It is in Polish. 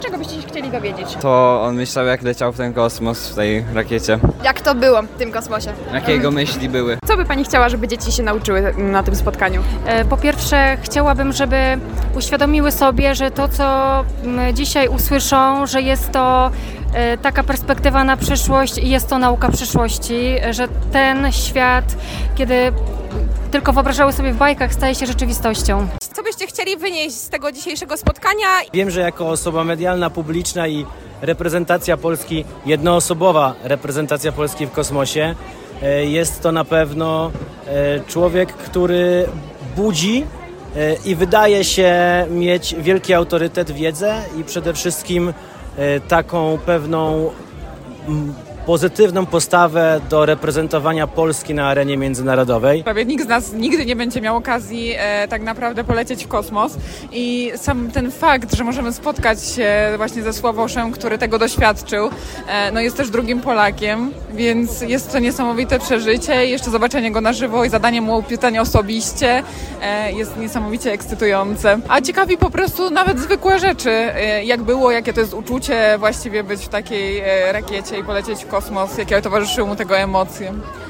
Czego byście się chcieli dowiedzieć? To on myślał, jak leciał w ten kosmos w tej rakiecie. Jak to było w tym kosmosie? Jakie jego myśli były? Co by pani chciała, żeby dzieci się nauczyły na tym spotkaniu? Po pierwsze, chciałabym, żeby uświadomiły sobie, że to, co dzisiaj usłyszą, że jest to taka perspektywa na przyszłość i jest to nauka przyszłości, że ten świat, kiedy tylko wyobrażały sobie w bajkach, staje się rzeczywistością. Co byście chcieli wynieść z tego dzisiejszego spotkania? Wiem, że jako osoba medialna, publiczna i reprezentacja Polski, jednoosobowa reprezentacja Polski w kosmosie, jest to na pewno człowiek, który budzi i wydaje się mieć wielki autorytet, wiedzę i przede wszystkim taką pewną pozytywną postawę do reprezentowania Polski na arenie międzynarodowej. Prawie nikt z nas nigdy nie będzie miał okazji tak naprawdę polecieć w kosmos i sam ten fakt, że możemy spotkać się właśnie ze Sławoszem, który tego doświadczył, no jest też drugim Polakiem, więc jest to niesamowite przeżycie i jeszcze zobaczenie go na żywo i zadanie mu pytań osobiście jest niesamowicie ekscytujące. A ciekawi po prostu nawet zwykłe rzeczy, jak było, jakie to jest uczucie właściwie być w takiej rakiecie i polecieć w kosmos, jakie towarzyszyły mu tego emocje.